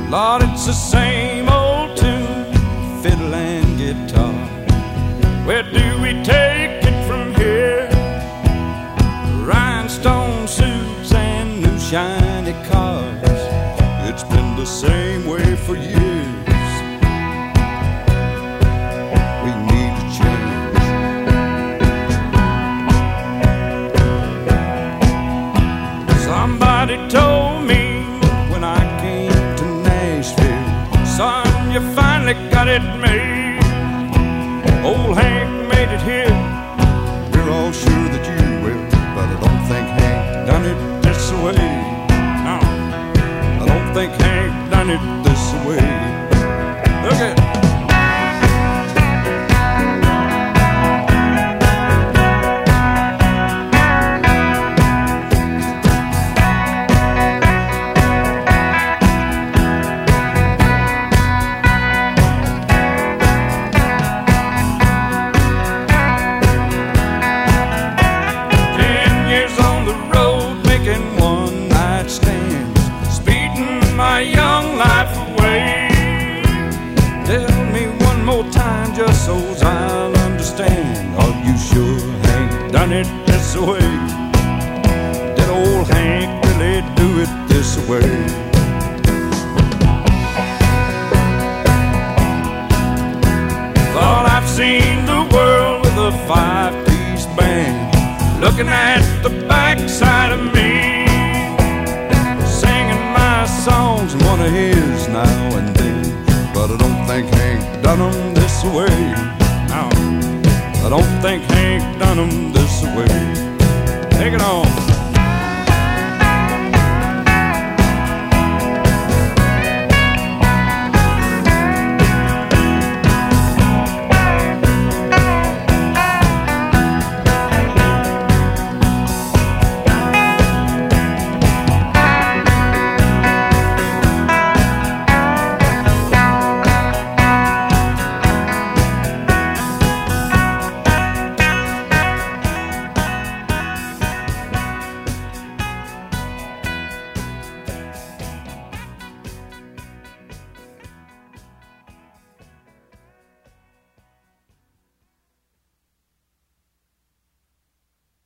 Lord, it's the same old tune, fiddle and guitar. Where do we take it from here? Rhinestone suits and new shiny cars. It's been the same way for years. We need to change. Somebody told me when I came to Nashville, son, you finally got it made. Old Hank made it here. We're all sure that you will, but I don't think Hank done it this way. No, I don't think Hank done it this way. Look at it. Tell me one more time just so I'll understand. Are you sure Hank done it this way? Did old Hank really do it this way? Thought I've seen the world with a five-piece band, looking at the backside of me, singing my songs and one of his now and then. But I don't think Hank done 'em this way. No, I don't think Hank done 'em this way. Take it on.